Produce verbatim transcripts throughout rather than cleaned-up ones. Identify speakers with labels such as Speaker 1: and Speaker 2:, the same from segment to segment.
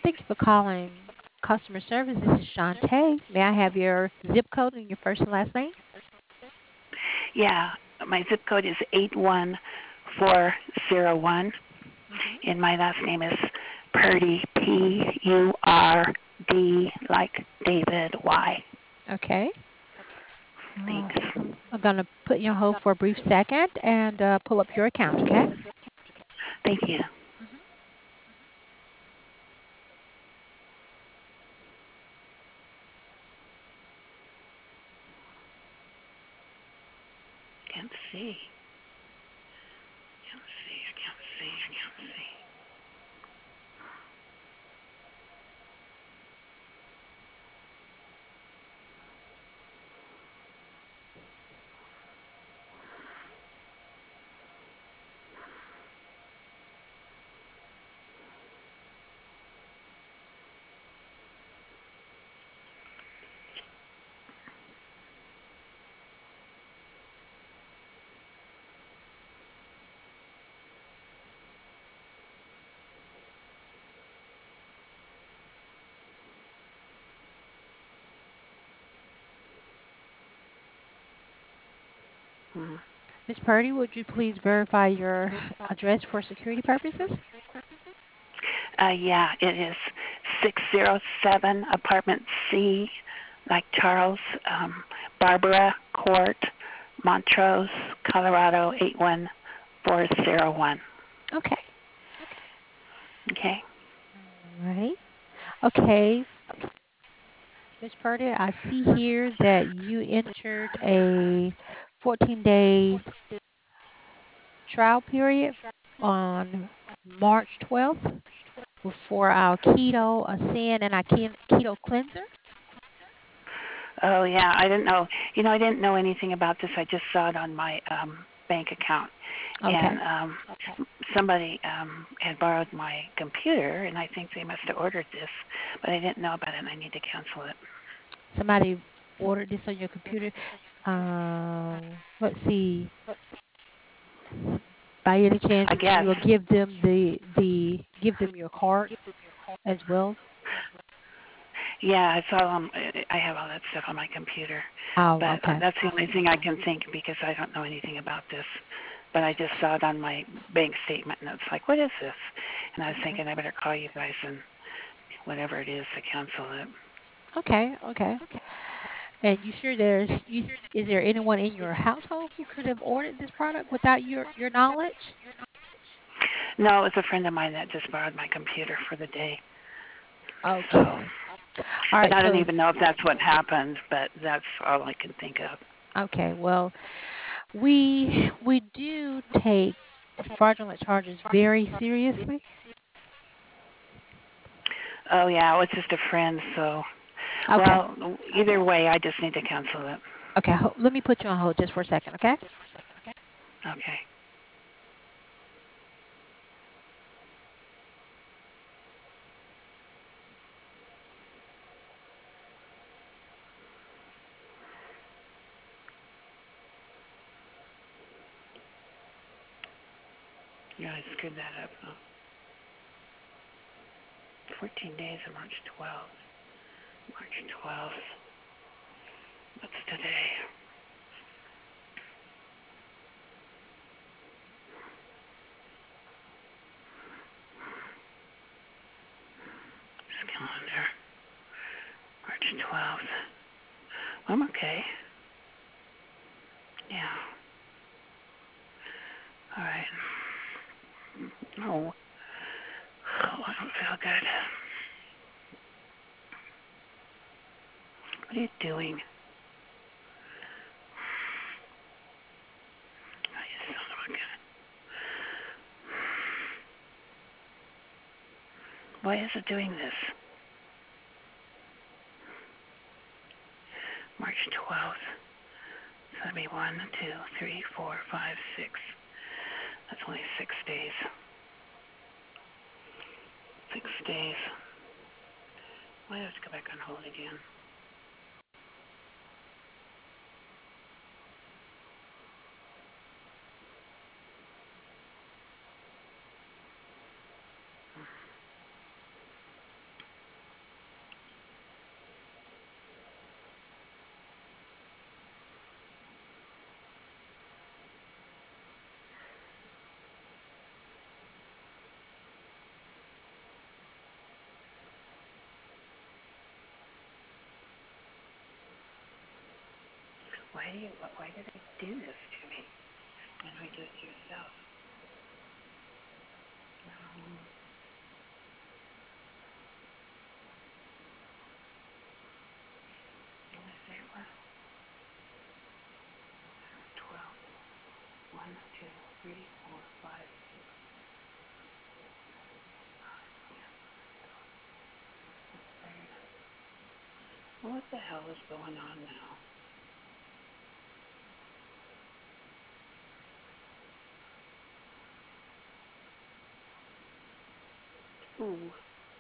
Speaker 1: Thank you for calling customer service. This is Shantae. May I have your zip code and your first and last name?
Speaker 2: Yeah, my zip code is eight one four zero one,
Speaker 1: Hmm.
Speaker 2: and my last name is Purdy, P U R D, like David, Y.
Speaker 1: Okay. Uh,
Speaker 2: Thanks.
Speaker 1: I'm going to put you on hold for a brief second and uh, pull up your account, okay?
Speaker 2: Thank you.
Speaker 1: Hmm.
Speaker 2: Can't see. Can't see. I can't see. I can't see. Hmm.
Speaker 1: Miss Purdy, would you please verify your address for security purposes?
Speaker 2: Uh, yeah, it is six zero seven Apartment C, like Charles, um, Barbara Court, Montrose, Colorado eight one four zero one.
Speaker 1: Okay.
Speaker 2: Okay.
Speaker 1: All right. Okay. Miss Purdy, I see here that you entered a fourteen day trial period on March twelfth for our keto ascend and our ke- keto cleanser.
Speaker 2: Oh yeah, I didn't know. You know, I didn't know anything about this. I just saw it on my um bank account, and
Speaker 1: Okay.
Speaker 2: um somebody um had borrowed my computer, and I think they must have ordered this, but I didn't know about it, and I need to cancel it.
Speaker 1: Somebody ordered this on your computer. Um, let's see. By any chance,
Speaker 2: I
Speaker 1: did
Speaker 2: guess.
Speaker 1: you uh, give them the the give them your card as well?
Speaker 2: Yeah, I saw um I have all that stuff on my computer,
Speaker 1: Oh,
Speaker 2: but uh,
Speaker 1: okay.
Speaker 2: that's the only thing I can think because I don't know anything about this. But I just saw it on my bank statement, and it's like, what is this? And I was
Speaker 1: Okay.
Speaker 2: thinking I better call you guys and whatever it is to cancel it.
Speaker 1: Okay. Okay. And you sure there's you is there anyone in your household who could have ordered this product without your your knowledge?
Speaker 2: No, it was a friend of mine that just borrowed my computer for the day. So,
Speaker 1: Okay. All
Speaker 2: but
Speaker 1: right.
Speaker 2: I don't
Speaker 1: So
Speaker 2: even know if that's what happened, but that's all I can think of.
Speaker 1: okay. Well, we we do take fraudulent charges very seriously.
Speaker 2: Oh yeah, it was just a friend, so
Speaker 1: Okay.
Speaker 2: well, either way, I just need to cancel it.
Speaker 1: Okay. Ho- let me put you on hold just for a second. Okay.
Speaker 2: Okay. Yeah, I screwed that up. Oh, fourteen days of March twelfth. March twelfth. What's today? This calendar. March twelfth. I'm okay. Yeah. All right. Oh, oh, I don't feel good. What are you doing? Oh, you son of a gun. Why is it doing this? March twelfth. So that'd be one, two, three, four, five, six. That's only six days. Six days. Why do I have to go back on hold again? Why do you? Why did they do this to me? Why don't you do it to yourself? Um, what did I say it was? Twelve. One, two, three, four, five, six. What the hell is going on now? Ooh.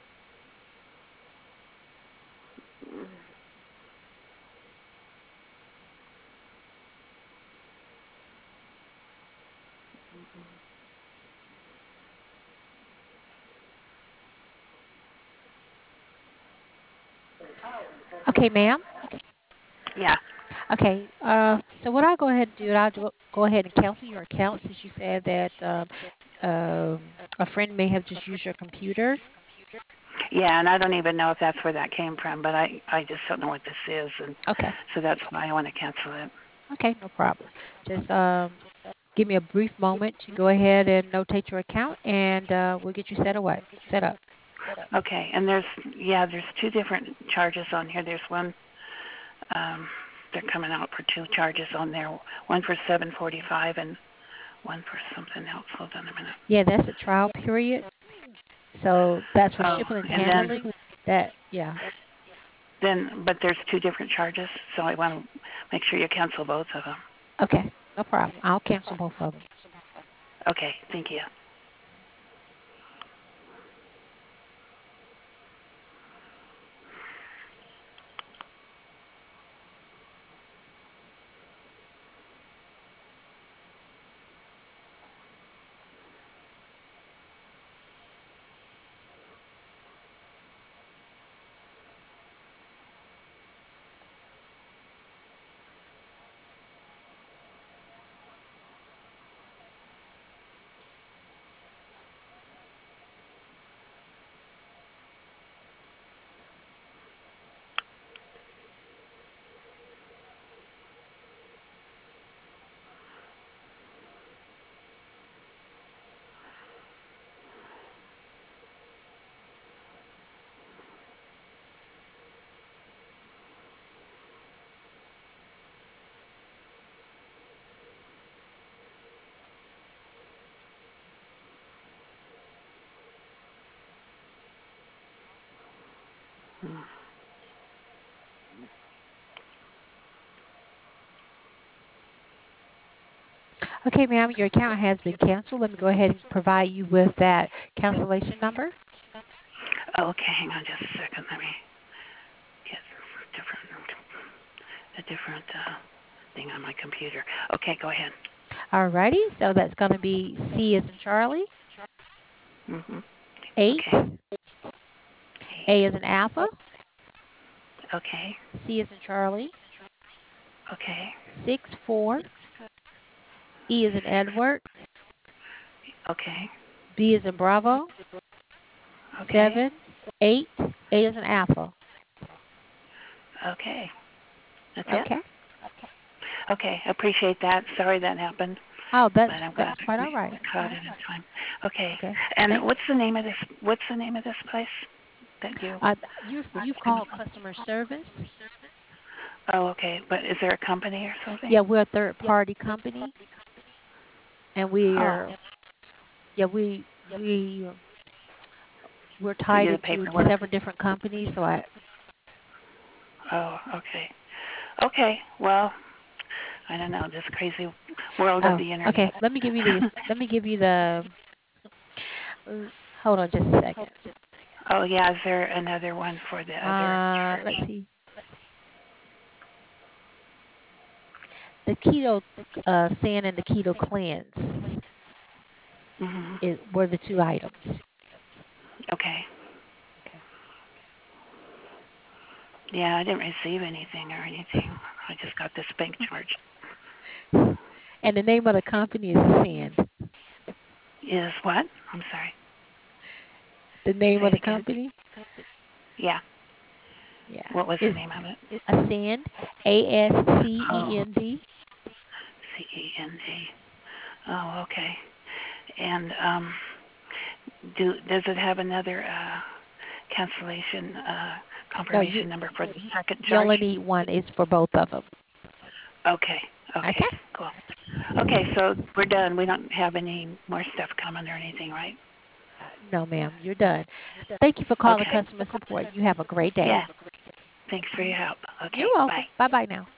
Speaker 1: Okay, ma'am.
Speaker 2: Yeah.
Speaker 1: Okay. Uh, so what I'll go ahead and do, I'll do, go ahead and cancel your account since you said that um, um, a friend may have just used your computer.
Speaker 2: Yeah, and I don't even know if that's where that came from, but I I just don't know what this is, and
Speaker 1: Okay.
Speaker 2: so that's why I want to cancel it.
Speaker 1: Okay, no problem. Just um, give me a brief moment to go ahead and notate your account, and uh, we'll get you set away, set up.
Speaker 2: Okay, and there's yeah, there's two different charges on here. There's one um they're coming out for two charges on there. One for seven forty-five and one for something else. Hold on a minute.
Speaker 1: Yeah, that's a trial period. So that's for
Speaker 2: Oh,
Speaker 1: shipping and
Speaker 2: and then
Speaker 1: handling. That, yeah.
Speaker 2: then but there's two different charges, so I want to make sure you cancel both of them.
Speaker 1: Okay, no problem. I'll cancel both of them.
Speaker 2: Okay, thank you.
Speaker 1: Okay, ma'am, your account has been canceled. Let me go ahead and provide you with that cancellation number.
Speaker 2: Okay, hang on just a second. Let me get a different a different uh, thing on my computer. Okay, go ahead.
Speaker 1: Alrighty, so that's going to be C as in Charlie,
Speaker 2: Mhm.
Speaker 1: eight,
Speaker 2: Okay.
Speaker 1: A as in Alpha,
Speaker 2: Okay.
Speaker 1: C as in Charlie,
Speaker 2: Okay.
Speaker 1: six, four, E as in Edward,
Speaker 2: Okay.
Speaker 1: B as in Bravo,
Speaker 2: Okay.
Speaker 1: seven, eight, A as in Alpha.
Speaker 2: Okay. That's it?
Speaker 1: Okay.
Speaker 2: Okay. Appreciate that. Sorry that happened,
Speaker 1: Oh,
Speaker 2: but
Speaker 1: that's
Speaker 2: I'm glad
Speaker 1: that's quite
Speaker 2: we
Speaker 1: all right.
Speaker 2: caught it in time. Okay.
Speaker 1: Okay.
Speaker 2: And
Speaker 1: Thank
Speaker 2: what's the name of this what's the name of this place that you
Speaker 1: uh you've you've called customer service.
Speaker 2: Oh, okay. But is there a company or something?
Speaker 1: Yeah, we're a third party company, and
Speaker 2: Oh,
Speaker 1: we're yeah, we we uh, we're
Speaker 2: they
Speaker 1: tied
Speaker 2: do the
Speaker 1: into
Speaker 2: paperwork.
Speaker 1: several different companies, so I
Speaker 2: Oh, okay. Okay. Well, I don't know, this crazy world of
Speaker 1: oh,
Speaker 2: the
Speaker 1: okay.
Speaker 2: internet.
Speaker 1: Let me give you this. Let me give you the uh, hold on just a second.
Speaker 2: Oh, yeah. Is there another one for the other
Speaker 1: Uh let's
Speaker 2: church?
Speaker 1: see. The keto uh sin and the keto cleanse
Speaker 2: Mhm.
Speaker 1: it were the two items.
Speaker 2: Okay.
Speaker 1: Okay.
Speaker 2: Yeah, I didn't receive anything or anything. I just got this bank charge.
Speaker 1: And the name of the company is Ascend.
Speaker 2: Is what? I'm sorry.
Speaker 1: The name
Speaker 2: Say
Speaker 1: of
Speaker 2: it
Speaker 1: the
Speaker 2: again.
Speaker 1: company?
Speaker 2: Yeah.
Speaker 1: Yeah.
Speaker 2: What was the
Speaker 1: It's
Speaker 2: name of it?
Speaker 1: Ascend, A S C E
Speaker 2: Oh,
Speaker 1: N D.
Speaker 2: C E N D. Oh, okay. And um, do does it have another uh, cancellation uh,
Speaker 1: No, you
Speaker 2: confirmation number for the second
Speaker 1: you
Speaker 2: charge?
Speaker 1: only need one. It's for both of them.
Speaker 2: Okay. Okay.
Speaker 1: Okay.
Speaker 2: Cool. Okay, so we're done. We don't have any more stuff coming or anything, right?
Speaker 1: Uh, no, ma'am, you're done. Thank you for calling
Speaker 2: Okay.
Speaker 1: customer support. You have a great day.
Speaker 2: Yeah. Thanks for your help.
Speaker 1: You're
Speaker 2: Okay. Bye.
Speaker 1: welcome. Bye bye now.